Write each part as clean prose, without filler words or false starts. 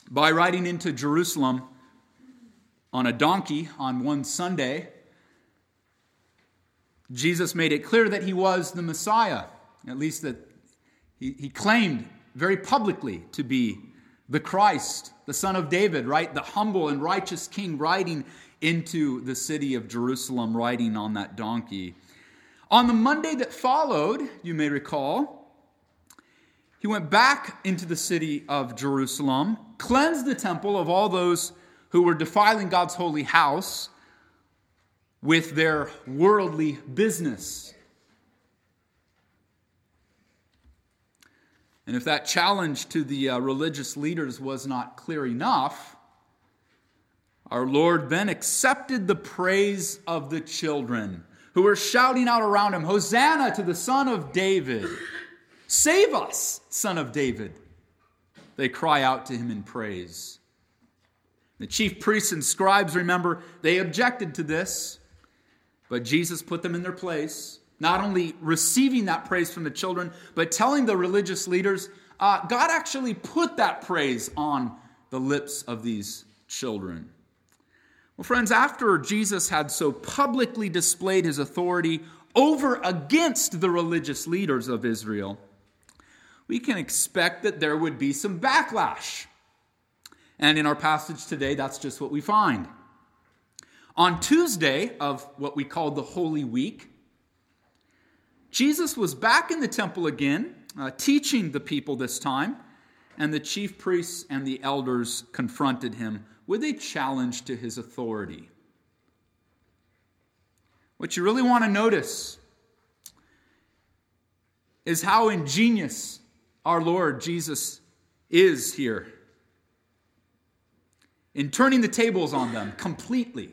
by riding into Jerusalem on a donkey on one Sunday, Jesus made it clear that he was the Messiah, at least that he claimed very publicly to be the Christ, the Son of David, right? The humble and righteous king riding into the city of Jerusalem, riding on that donkey. On the Monday that followed, you may recall, he went back into the city of Jerusalem, cleansed the temple of all those who were defiling God's holy house with their worldly business. And if that challenge to the religious leaders was not clear enough, our Lord then accepted the praise of the children who were shouting out around him, "Hosanna to the Son of David! Save us, Son of David!" They cry out to him in praise. The chief priests and scribes, remember, they objected to this, but Jesus put them in their place, not only receiving that praise from the children, but telling the religious leaders, God actually put that praise on the lips of these children. Well, friends, after Jesus had so publicly displayed his authority over against the religious leaders of Israel, we can expect that there would be some backlash. And in our passage today, that's just what we find. On Tuesday of what we call the Holy Week, Jesus was back in the temple again, teaching the people this time, and the chief priests and the elders confronted him with a challenge to his authority. What you really want to notice is how ingenious our Lord Jesus is here in turning the tables on them completely.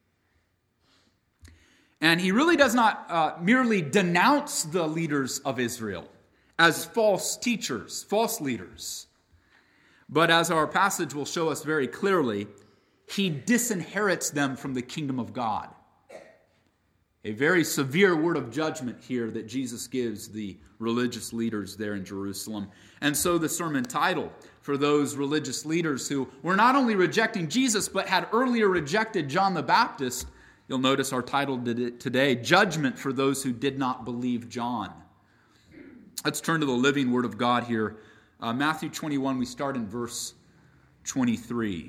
And he really does not merely denounce the leaders of Israel as false teachers, false leaders. But as our passage will show us very clearly, he disinherits them from the kingdom of God. A very severe word of judgment here that Jesus gives the religious leaders there in Jerusalem. And so the sermon title for those religious leaders who were not only rejecting Jesus, but had earlier rejected John the Baptist, you'll notice our title today, Judgment for Those Who Did Not Believe John. Let's turn to the living word of God here. Matthew 21, we start in verse 23.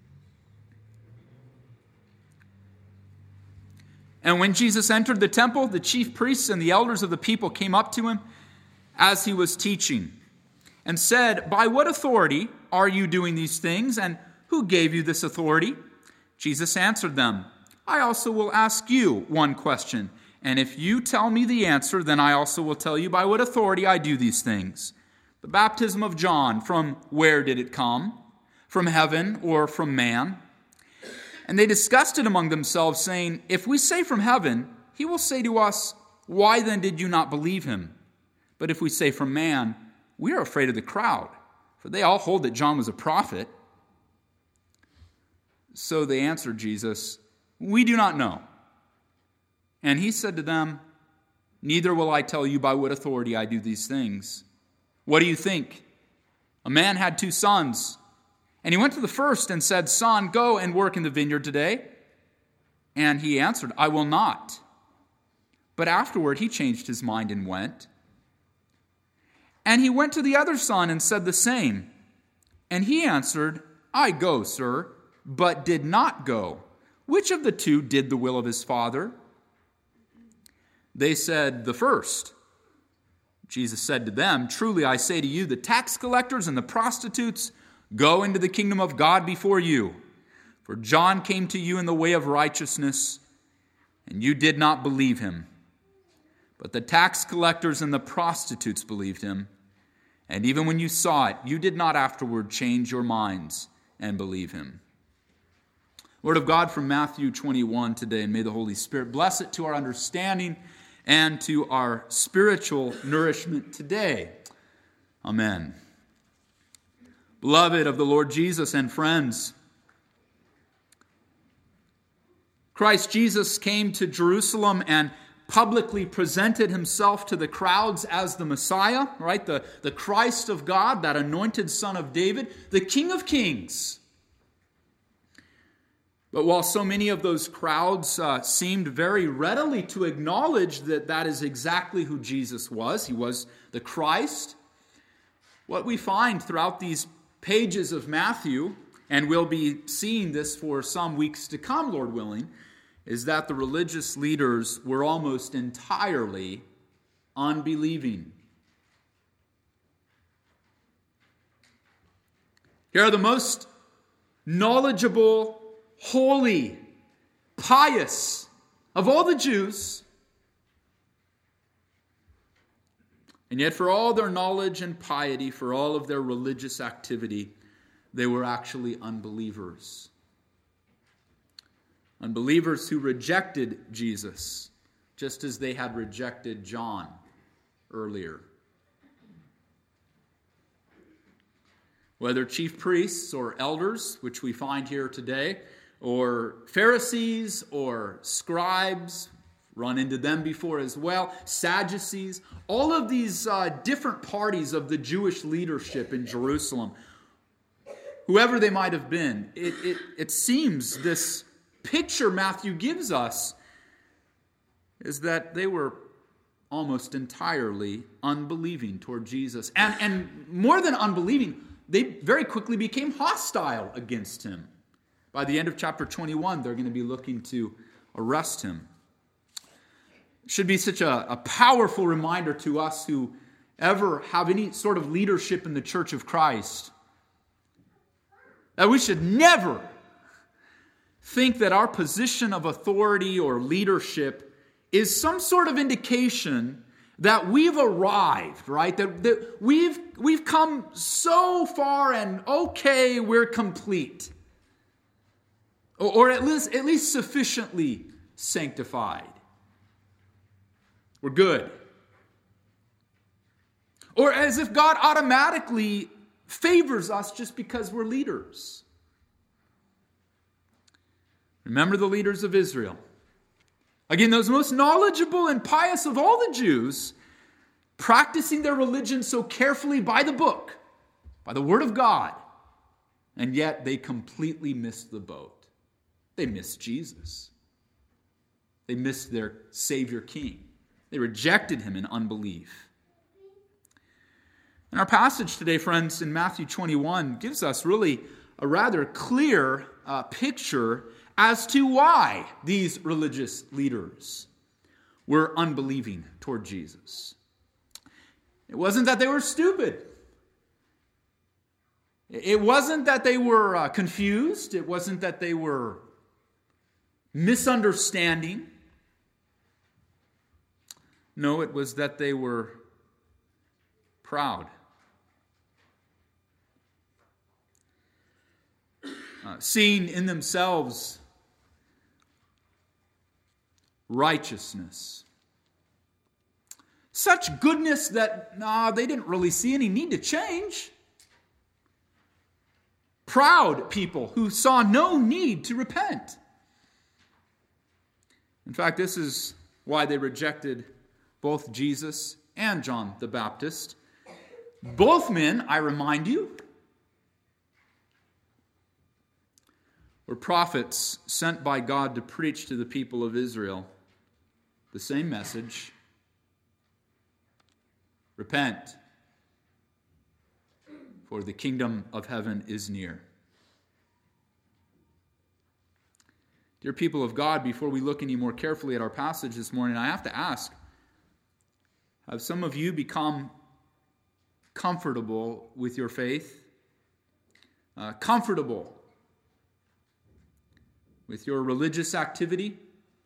And when Jesus entered the temple, the chief priests and the elders of the people came up to him as he was teaching and said, "By what authority are you doing these things, and who gave you this authority?" Jesus answered them, "I also will ask you one question, and if you tell me the answer, then I also will tell you by what authority I do these things. The baptism of John, from where did it come? From heaven or from man?" And they discussed it among themselves, saying, "If we say from heaven, he will say to us, 'Why then did you not believe him?' But if we say from man, we are afraid of the crowd, for they all hold that John was a prophet." So they answered Jesus, "We do not know." And he said to them, "Neither will I tell you by what authority I do these things. What do you think? A man had 2 sons, and he went to the first and said, 'Son, go and work in the vineyard today.' And he answered, 'I will not.' But afterward he changed his mind and went. And he went to the other son and said the same. And he answered, 'I go, sir,' but did not go. Which of the 2 did the will of his father?" They said, "The first." Jesus said to them, "Truly I say to you, the tax collectors and the prostitutes go into the kingdom of God before you. For John came to you in the way of righteousness, and you did not believe him. But the tax collectors and the prostitutes believed him. And even when you saw it, you did not afterward change your minds and believe him." Word of God from Matthew 21 today, and may the Holy Spirit bless it to our understanding and to our spiritual nourishment today. Amen. Beloved of the Lord Jesus and friends, Christ Jesus came to Jerusalem and publicly presented himself to the crowds as the Messiah, right? The Christ of God, that anointed Son of David, the King of Kings. But while so many of those crowds seemed very readily to acknowledge that that is exactly who Jesus was, he was the Christ, what we find throughout these pages of Matthew, and we'll be seeing this for some weeks to come, Lord willing, is that the religious leaders were almost entirely unbelieving. Here are the most knowledgeable, holy, pious of all the Jews, and yet for all their knowledge and piety, for all of their religious activity, they were actually unbelievers. Unbelievers who rejected Jesus, just as they had rejected John earlier. Whether chief priests or elders, which we find here today, or Pharisees or scribes, run into them before as well, Sadducees, all of these different parties of the Jewish leadership in Jerusalem, whoever they might have been, it seems this picture Matthew gives us is that they were almost entirely unbelieving toward Jesus. And more than unbelieving, they very quickly became hostile against him. By the end of chapter 21, they're going to be looking to arrest him. It should be such a powerful reminder to us who ever have any sort of leadership in the Church of Christ that we should never think that our position of authority or leadership is some sort of indication that we've arrived, right? That we've come so far and okay, we're complete. Or at least sufficiently sanctified. We're good. Or as if God automatically favors us just because we're leaders. Remember the leaders of Israel. Again, those most knowledgeable and pious of all the Jews, practicing their religion so carefully by the book, by the Word of God, and yet they completely missed the boat. They missed Jesus. They missed their Savior King. They rejected him in unbelief. And our passage today, friends, in Matthew 21 gives us really a rather clear picture as to why these religious leaders were unbelieving toward Jesus. It wasn't that they were stupid. It wasn't that they were confused. It wasn't that they were misunderstanding. No, it was that they were proud. Seeing in themselves righteousness. Such goodness that they didn't really see any need to change. Proud people who saw no need to repent. In fact, this is why they rejected both Jesus and John the Baptist. Both men, I remind you, were prophets sent by God to preach to the people of Israel the same message. Repent, for the kingdom of heaven is near. Dear people of God, before we look any more carefully at our passage this morning, I have to ask, have some of you become comfortable with your faith? Comfortable with your religious activity?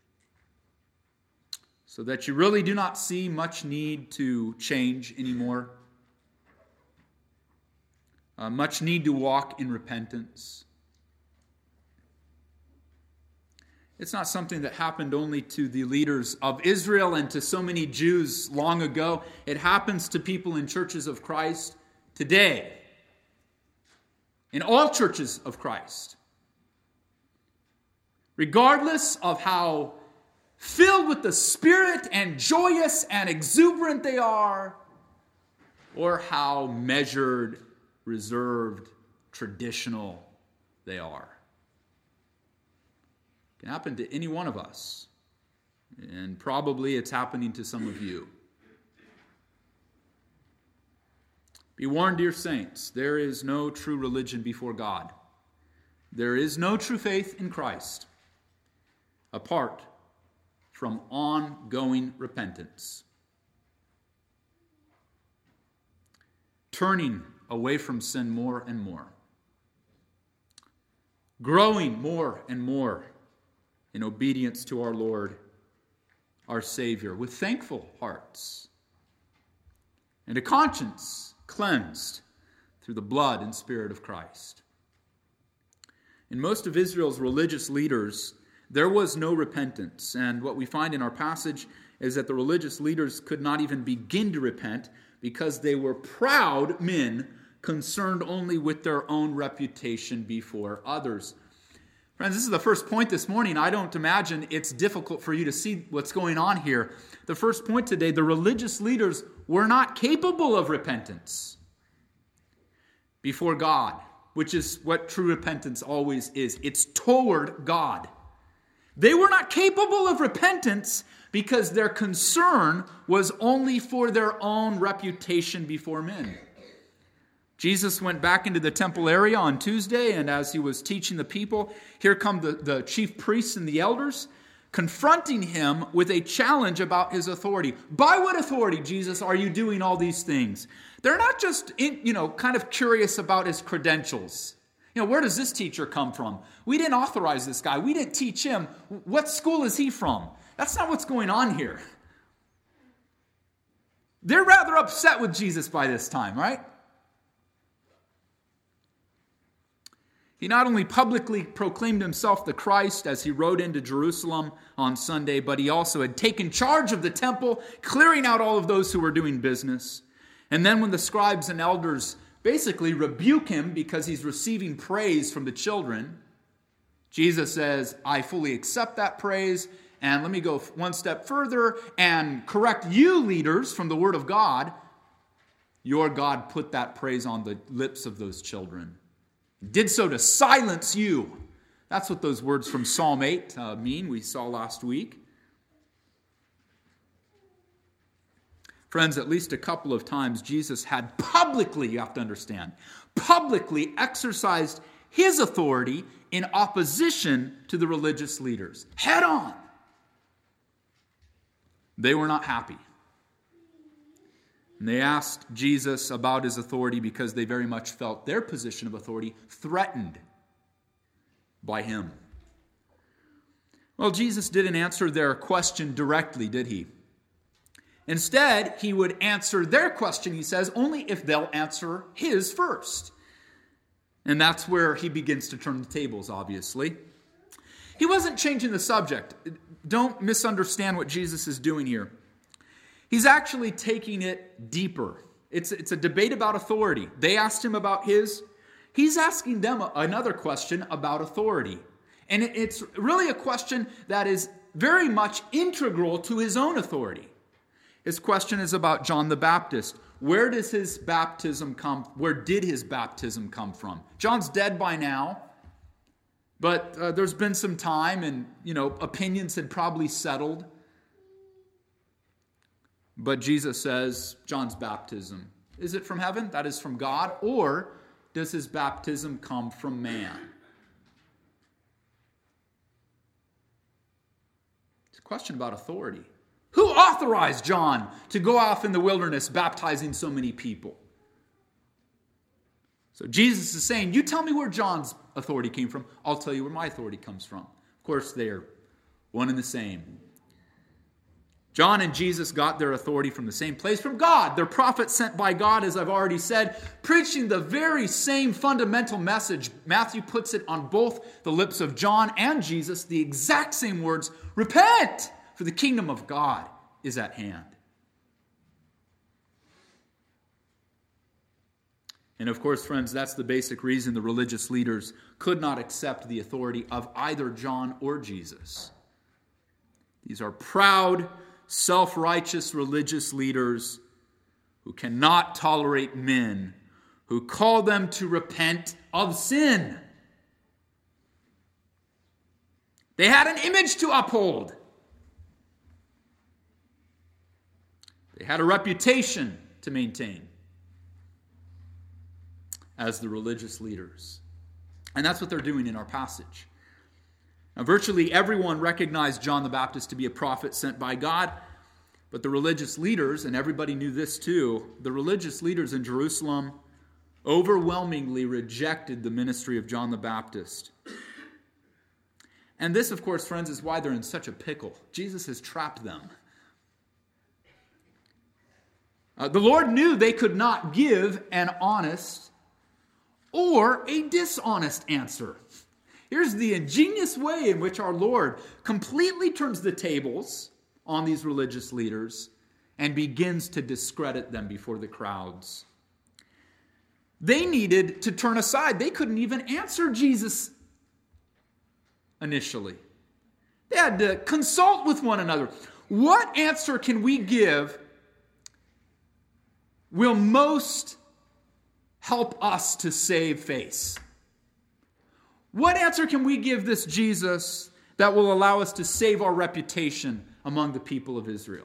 So that you really do not see much need to change anymore? Much need to walk in repentance? It's not something that happened only to the leaders of Israel and to so many Jews long ago. It happens to people in churches of Christ today. In all churches of Christ. Regardless of how filled with the Spirit and joyous and exuberant they are, or how measured, reserved, traditional they are. It can happen to any one of us, and probably it's happening to some of you. Be warned, dear saints, there is no true religion before God. There is no true faith in Christ apart from ongoing repentance. Turning away from sin more and more. Growing more and more in obedience to our Lord, our Savior, with thankful hearts and a conscience cleansed through the blood and Spirit of Christ. In most of Israel's religious leaders, there was no repentance. And what we find in our passage is that the religious leaders could not even begin to repent because they were proud men concerned only with their own reputation before others. Friends, this is the first point this morning. I don't imagine it's difficult for you to see what's going on here. The first point today, the religious leaders were not capable of repentance before God, which is what true repentance always is. It's toward God. They were not capable of repentance because their concern was only for their own reputation before men. Jesus went back into the temple area on Tuesday, and as he was teaching the people, here come the chief priests and the elders, confronting him with a challenge about his authority. By what authority, Jesus, are you doing all these things? They're not just, kind of curious about his credentials. Where does this teacher come from? We didn't authorize this guy. We didn't teach him. What school is he from? That's not what's going on here. They're rather upset with Jesus by this time, right? He not only publicly proclaimed himself the Christ as he rode into Jerusalem on Sunday, but he also had taken charge of the temple, clearing out all of those who were doing business. And then when the scribes and elders basically rebuke him because he's receiving praise from the children, Jesus says, I fully accept that praise, and let me go one step further and correct you leaders from the Word of God. Your God put that praise on the lips of those children. Did so to silence you. That's what those words from Psalm 8 mean, we saw last week. Friends, at least a couple of times Jesus had publicly, you have to understand, publicly exercised his authority in opposition to the religious leaders. Head on. They were not happy. And they asked Jesus about his authority because they very much felt their position of authority threatened by him. Well, Jesus didn't answer their question directly, did he? Instead, he would answer their question, he says, only if they'll answer his first. And that's where he begins to turn the tables, obviously. He wasn't changing the subject. Don't misunderstand what Jesus is doing here. He's actually taking it deeper. It's a debate about authority. They asked him about his. He's asking them another question about authority. And it's really a question that is very much integral to his own authority. His question is about John the Baptist. Where did his baptism come from? John's dead by now, but there's been some time and, opinions had probably settled. But Jesus says, John's baptism, is it from heaven? That is from God? Or does his baptism come from man? It's a question about authority. Who authorized John to go off in the wilderness baptizing so many people? So Jesus is saying, you tell me where John's authority came from. I'll tell you where my authority comes from. Of course, they are one and the same. John and Jesus got their authority from the same place, from God. They're prophets sent by God, as I've already said, preaching the very same fundamental message. Matthew puts it on both the lips of John and Jesus, the exact same words, repent, for the kingdom of God is at hand. And of course, friends, that's the basic reason the religious leaders could not accept the authority of either John or Jesus. These are proud, self-righteous religious leaders who cannot tolerate men who call them to repent of sin. They had an image to uphold. They had a reputation to maintain as the religious leaders. And that's what they're doing in our passage. Now, virtually everyone recognized John the Baptist to be a prophet sent by God, but the religious leaders, and everybody knew this too, the religious leaders in Jerusalem overwhelmingly rejected the ministry of John the Baptist. And this, of course, friends, is why they're in such a pickle. Jesus has trapped them. The Lord knew they could not give an honest or a dishonest answer. Here's the ingenious way in which our Lord completely turns the tables on these religious leaders and begins to discredit them before the crowds. They needed to turn aside. They couldn't even answer Jesus initially. They had to consult with one another. What answer can we give will most help us to save face? What answer can we give this Jesus that will allow us to save our reputation among the people of Israel?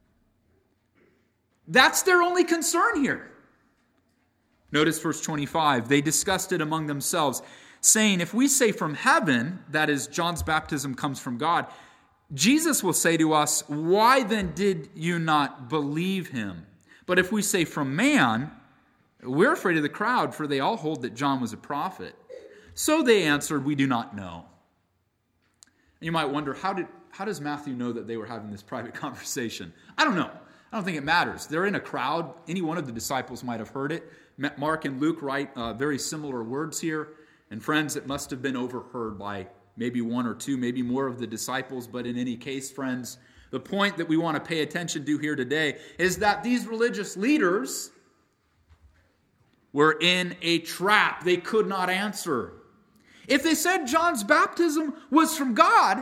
That's their only concern here. Notice verse 25. They discussed it among themselves, saying, if we say from heaven, that is, John's baptism comes from God, Jesus will say to us, why then did you not believe him? But if we say from man, we're afraid of the crowd, for they all hold that John was a prophet. So they answered, we do not know. And you might wonder, how does Matthew know that they were having this private conversation? I don't know. I don't think it matters. They're in a crowd. Any one of the disciples might have heard it. Mark and Luke write very similar words here. And friends, it must have been overheard by maybe one or two, maybe more of the disciples. But in any case, friends, the point that we want to pay attention to here today is that these religious leaders were in a trap they could not answer. If they said John's baptism was from God,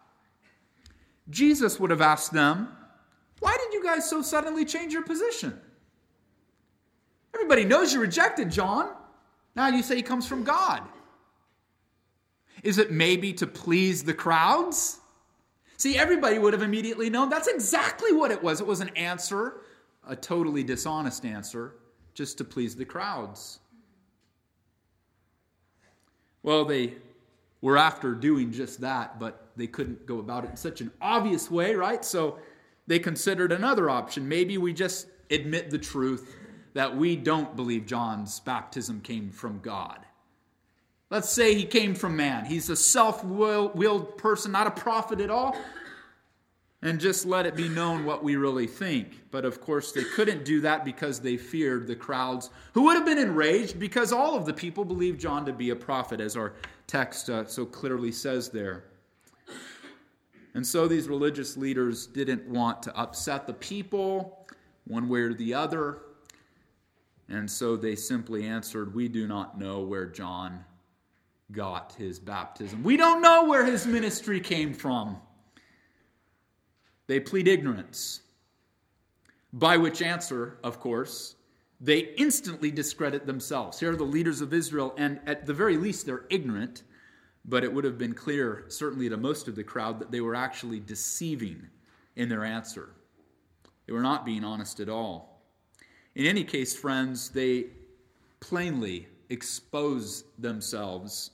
Jesus would have asked them, why did you guys so suddenly change your position? Everybody knows you rejected John. Now you say he comes from God. Is it maybe to please the crowds? See, everybody would have immediately known that's exactly what it was. It was an answer, a totally dishonest answer, just to please the crowds. Well, they were after doing just that, but they couldn't go about it in such an obvious way, right? So they considered another option. Maybe we just admit the truth that we don't believe John's baptism came from God. Let's say he came from man. He's a self-willed person, not a prophet at all. And just let it be known what we really think. But of course, they couldn't do that because they feared the crowds, who would have been enraged because all of the people believed John to be a prophet, as our text so clearly says there. And so these religious leaders didn't want to upset the people one way or the other. And so they simply answered, we do not know where John got his baptism. We don't know where his ministry came from. They plead ignorance, by which answer, of course, they instantly discredit themselves. Here are the leaders of Israel, and at the very least, they're ignorant, but it would have been clear, certainly to most of the crowd, that they were actually deceiving in their answer. They were not being honest at all. In any case, friends, they plainly expose themselves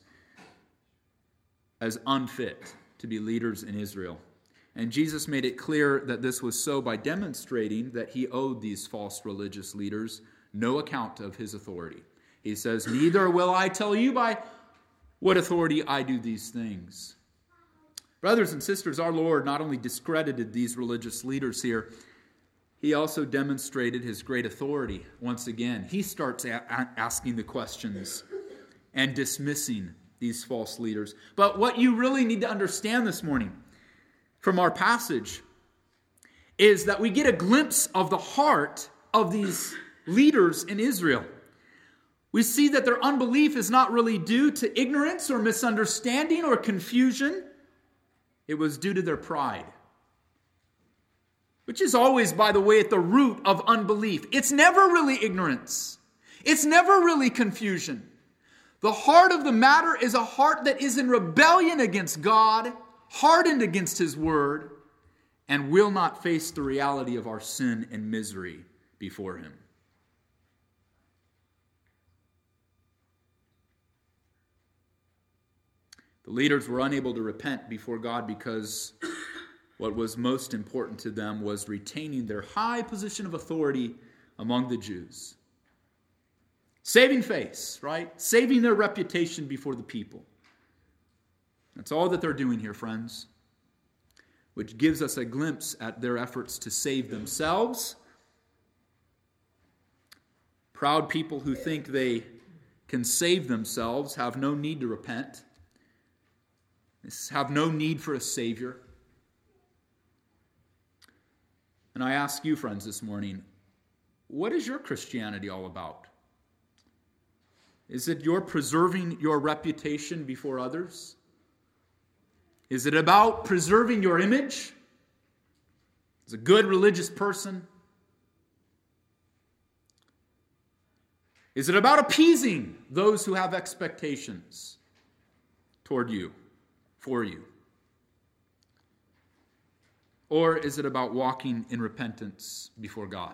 as unfit to be leaders in Israel. And Jesus made it clear that this was so by demonstrating that he owed these false religious leaders no account of his authority. He says, neither will I tell you by what authority I do these things. Brothers and sisters, our Lord not only discredited these religious leaders here, he also demonstrated his great authority once again. He starts asking the questions and dismissing these false leaders. But what you really need to understand this morning from our passage is that we get a glimpse of the heart of these leaders in Israel. We see that their unbelief is not really due to ignorance or misunderstanding or confusion. It was due to their pride. which is always, by the way, at the root of unbelief. It's never really ignorance. It's never really confusion. The heart of the matter is a heart that is in rebellion against God, hardened against His word, and will not face the reality of our sin and misery before Him. The leaders were unable to repent before God because what was most important to them was retaining their high position of authority among the Jews. Saving face, right? Saving their reputation before the people. That's all that they're doing here, friends. Which gives us a glimpse at their efforts to save themselves. Proud people who think they can save themselves have no need to repent. Have no need for a Savior. And I ask you, friends, this morning, what is your Christianity all about? Is it your preserving your reputation before others? Is it about preserving your image as a good religious person? Is it about appeasing those who have expectations toward you, for you? Or is it about walking in repentance before God?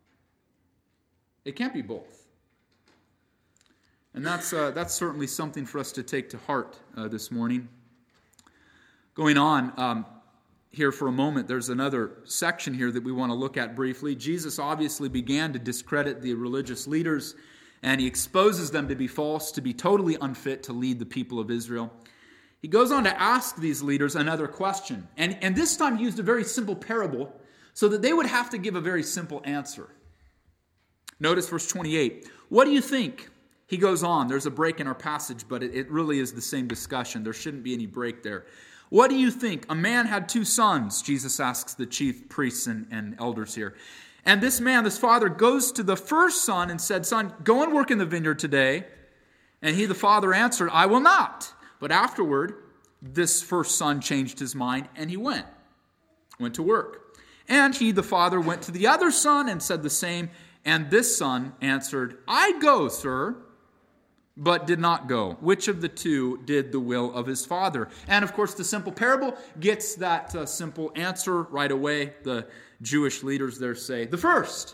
It can't be both. And that's certainly something for us to take to heart this morning. Going on here for a moment, there's another section here that we want to look at briefly. Jesus obviously began to discredit the religious leaders, and He exposes them to be false, to be totally unfit to lead the people of Israel. He goes on to ask these leaders another question, and this time he used a very simple parable so that they would have to give a very simple answer. Notice verse 28. What do you think? He goes on. There's a break in our passage, but it really is the same discussion. There shouldn't be any break there. What do you think? A man had 2 sons, Jesus asks the chief priests and elders here. And this father, goes to the first son and said, "Son, go and work in the vineyard today." And he, the father, answered, "I will not." But afterward, this first son changed his mind, and he went to work. And he, the father, went to the other son and said the same. And this son answered, "I go, sir," but did not go. Which of the 2 did the will of his father? And of course, the simple parable gets that simple answer right away. The Jewish leaders there say, the first.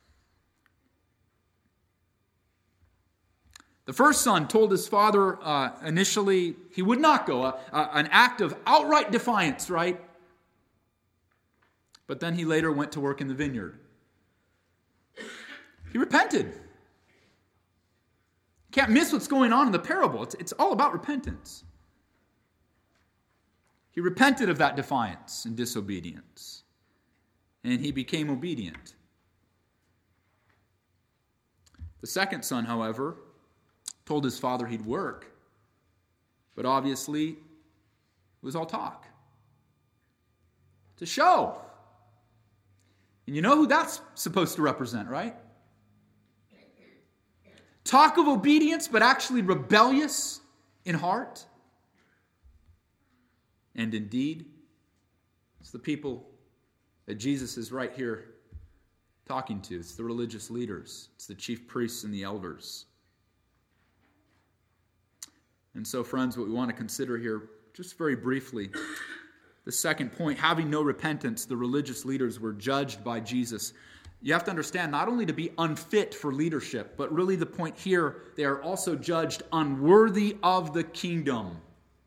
The first son told his father initially he would not go, an act of outright defiance, right? But then he later went to work in the vineyard. He repented. Can't miss what's going on in the parable. It's all about repentance. He repented of that defiance and disobedience, and he became obedient. The second son, however, told his father he'd work, but obviously it was all talk. To show. And you know who that's supposed to represent, right? Talk of obedience, but actually rebellious in heart. And indeed, it's the people that Jesus is right here talking to. It's the religious leaders. It's the chief priests and the elders. And so, friends, what we want to consider here, just very briefly, the second point, having no repentance, the religious leaders were judged by Jesus. You have to understand, not only to be unfit for leadership, but really the point here, they are also judged unworthy of the kingdom.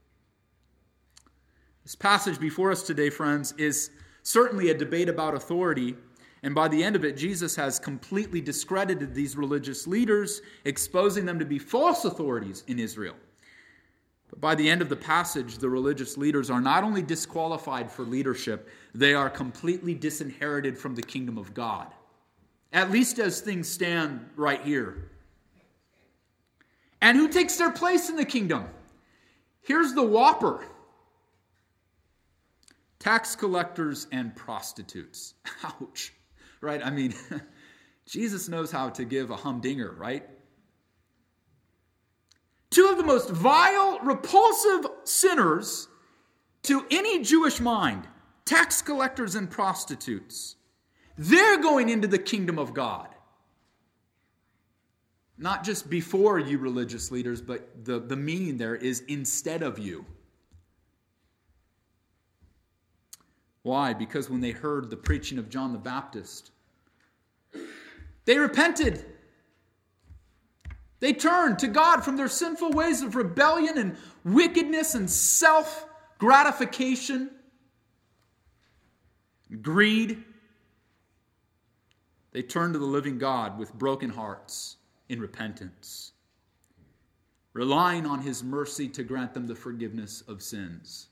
This passage before us today, friends, is certainly a debate about authority, and by the end of it, Jesus has completely discredited these religious leaders, exposing them to be false authorities in Israel. But by the end of the passage, the religious leaders are not only disqualified for leadership, they are completely disinherited from the kingdom of God. At least as things stand right here. And who takes their place in the kingdom? Here's the whopper. Tax collectors and prostitutes. Ouch. Right? I mean, Jesus knows how to give a humdinger, right? 2 of the most vile, repulsive sinners to any Jewish mind. tax collectors and prostitutes. They're going into the kingdom of God. Not just before you religious leaders, but the meaning there is instead of you. Why? Because when they heard the preaching of John the Baptist, they repented. They turned to God from their sinful ways of rebellion and wickedness and self-gratification, greed. They turned to the living God with broken hearts in repentance, relying on His mercy to grant them the forgiveness of sins.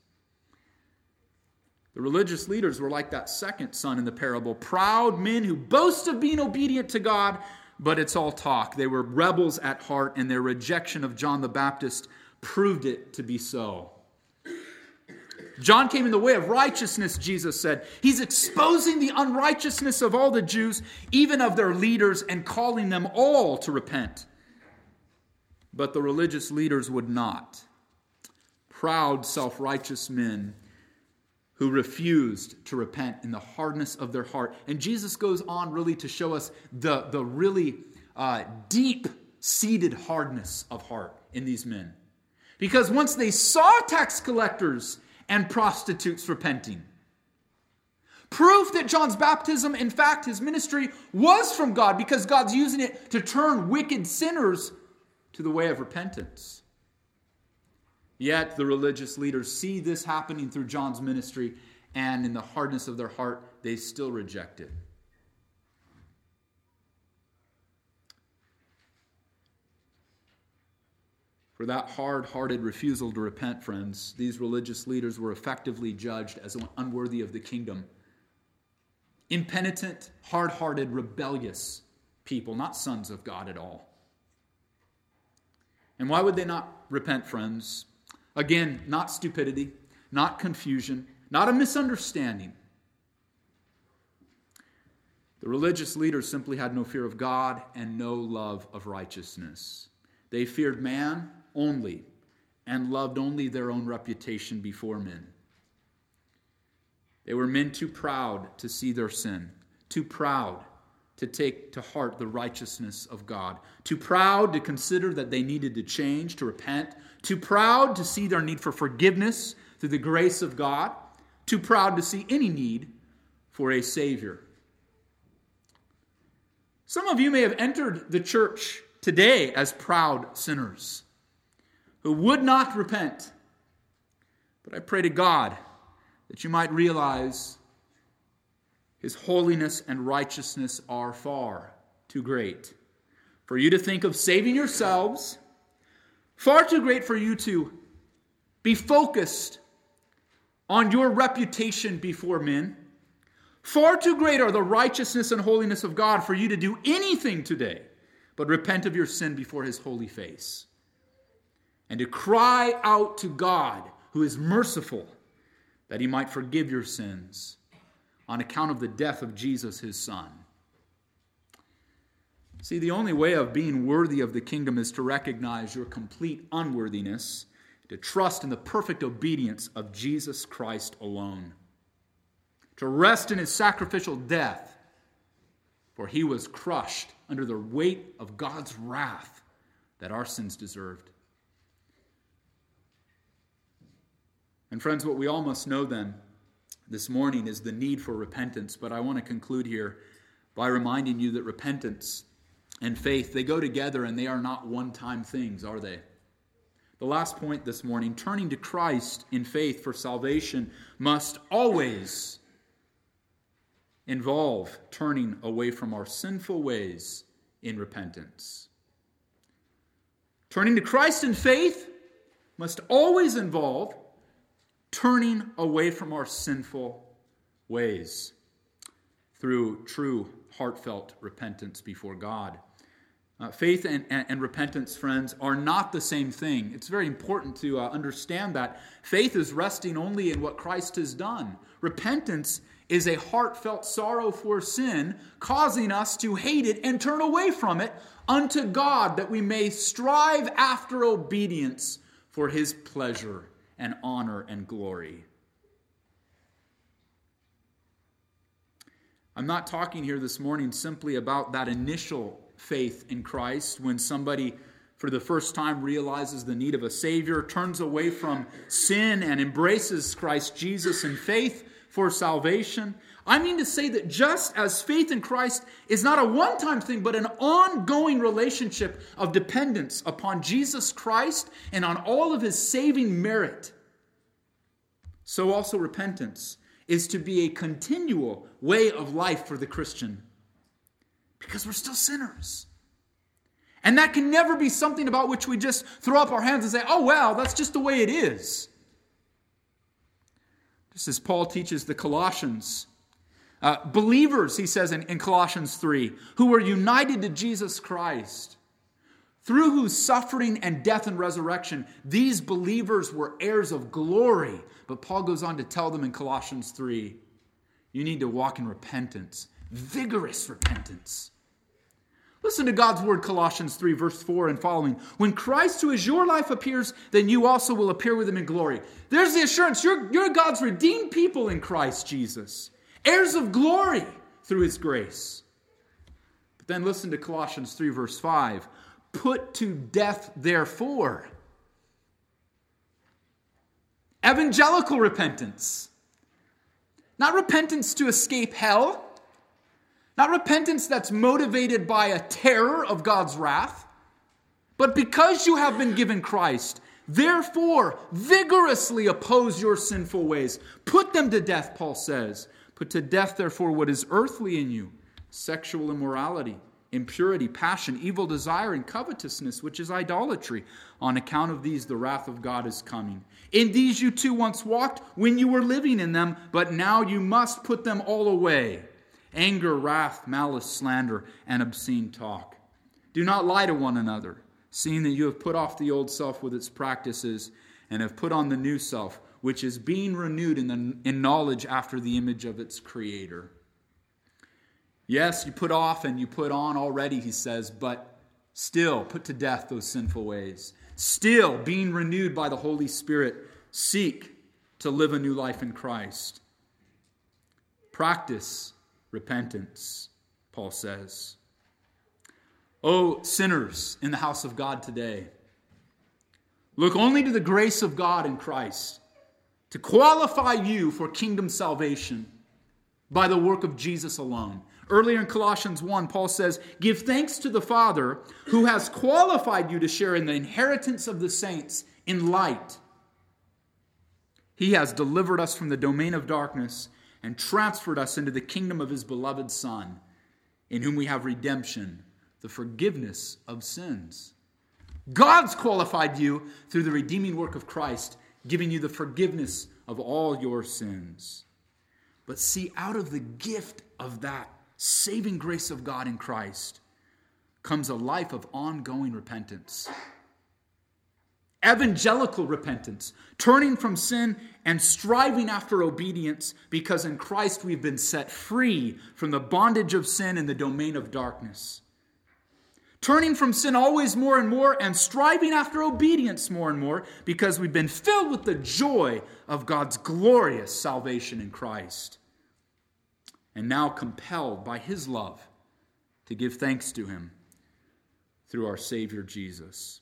The religious leaders were like that second son in the parable, proud men who boast of being obedient to God, but it's all talk. They were rebels at heart, and their rejection of John the Baptist proved it to be so. John came in the way of righteousness, Jesus said. He's exposing the unrighteousness of all the Jews, even of their leaders, and calling them all to repent. But the religious leaders would not. Proud, self-righteous men who refused to repent in the hardness of their heart. And Jesus goes on really to show us the really deep-seated hardness of heart in these men. Because once they saw tax collectors and prostitutes repenting, proof that John's baptism, in fact, his ministry, was from God, because God's using it to turn wicked sinners to the way of repentance. Yet the religious leaders see this happening through John's ministry, and in the hardness of their heart, they still reject it. For that hard-hearted refusal to repent, friends, these religious leaders were effectively judged as unworthy of the kingdom. Impenitent, hard-hearted, rebellious people, not sons of God at all. And why would they not repent, friends? Again, not stupidity, not confusion, not a misunderstanding. The religious leaders simply had no fear of God and no love of righteousness. They feared man only and loved only their own reputation before men. They were men too proud to see their sin, too proud to take to heart the righteousness of God, too proud to consider that they needed to change, to repent, too proud to see their need for forgiveness through the grace of God, too proud to see any need for a Savior. Some of you may have entered the church today as proud sinners who would not repent. But I pray to God that you might realize His holiness and righteousness are far too great for you to think of saving yourselves, far too great for you to be focused on your reputation before men. Far too great are the righteousness and holiness of God for you to do anything today but repent of your sin before His holy face, and to cry out to God, who is merciful, that He might forgive your sins on account of the death of Jesus, His Son. See, the only way of being worthy of the kingdom is to recognize your complete unworthiness, to trust in the perfect obedience of Jesus Christ alone, to rest in His sacrificial death, for He was crushed under the weight of God's wrath that our sins deserved. And friends, what we all must know then this morning is the need for repentance. But I want to conclude here by reminding you that repentance and faith, they go together, and they are not one-time things, are they? The last point this morning, turning to Christ in faith for salvation must always involve turning away from our sinful ways in repentance. Turning to Christ in faith must always involve turning away from our sinful ways through true, heartfelt repentance before God. Faith and repentance, friends, are not the same thing. It's very important to understand that. Faith is resting only in what Christ has done. Repentance is a heartfelt sorrow for sin, causing us to hate it and turn away from it unto God, that we may strive after obedience for His pleasure and honor and glory. I'm not talking here this morning simply about that initial faith in Christ when somebody for the first time realizes the need of a Savior, turns away from sin and embraces Christ Jesus in faith for salvation. I mean to say that just as faith in Christ is not a one-time thing, but an ongoing relationship of dependence upon Jesus Christ and on all of his saving merit, so also repentance is to be a continual way of life for the Christian, because we're still sinners. And that can never be something about which we just throw up our hands and say, oh, well, that's just the way it is. Just as Paul teaches the Colossians, believers, he says in Colossians 3, who were united to Jesus Christ, through whose suffering and death and resurrection, these believers were heirs of glory. But Paul goes on to tell them in Colossians 3, you need to walk in repentance, vigorous repentance. Listen to God's word, Colossians 3, verse 4 and following. When Christ, who is your life, appears, then you also will appear with him in glory. There's the assurance. You're God's redeemed people in Christ Jesus, heirs of glory through his grace. But then listen to Colossians 3, verse 5. Put to death, therefore, evangelical repentance. Not repentance to escape hell. Not repentance that's motivated by a terror of God's wrath. But because you have been given Christ, therefore vigorously oppose your sinful ways. Put them to death, Paul says. Put to death, therefore, what is earthly in you. Sexual immorality, impurity, passion, evil desire, and covetousness, which is idolatry. On account of these, the wrath of God is coming. In these you too once walked when you were living in them, but now you must put them all away. Anger, wrath, malice, slander, and obscene talk. Do not lie to one another, seeing that you have put off the old self with its practices and have put on the new self, which is being renewed in knowledge after the image of its creator. Yes, you put off and you put on already, he says, but still put to death those sinful ways. Still, being renewed by the Holy Spirit, seek to live a new life in Christ. Practice repentance, Paul says. Oh, sinners in the house of God today, look only to the grace of God in Christ to qualify you for kingdom salvation by the work of Jesus alone. Earlier in Colossians 1, Paul says, give thanks to the Father who has qualified you to share in the inheritance of the saints in light. He has delivered us from the domain of darkness and transferred us into the kingdom of his beloved Son, in whom we have redemption, the forgiveness of sins. God's qualified you through the redeeming work of Christ, giving you the forgiveness of all your sins. But see, out of the gift of that saving grace of God in Christ comes a life of ongoing repentance. Evangelical repentance, turning from sin and striving after obedience, because in Christ we've been set free from the bondage of sin and the domain of darkness. Turning from sin always more and more and striving after obedience more and more, because we've been filled with the joy of God's glorious salvation in Christ. And now compelled by his love to give thanks to him through our Savior Jesus.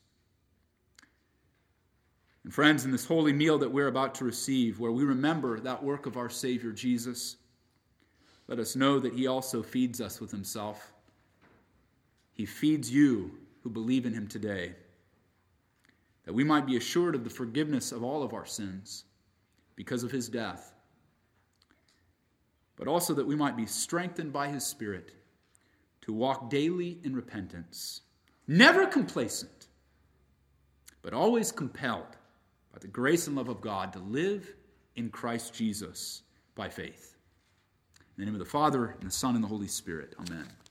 And friends, in this holy meal that we're about to receive, where we remember that work of our Savior Jesus, let us know that he also feeds us with himself. He feeds you who believe in him today, that we might be assured of the forgiveness of all of our sins because of his death, but also that we might be strengthened by his Spirit to walk daily in repentance, never complacent, but always compelled by the grace and love of God to live in Christ Jesus by faith. In the name of the Father, and the Son, and the Holy Spirit. Amen.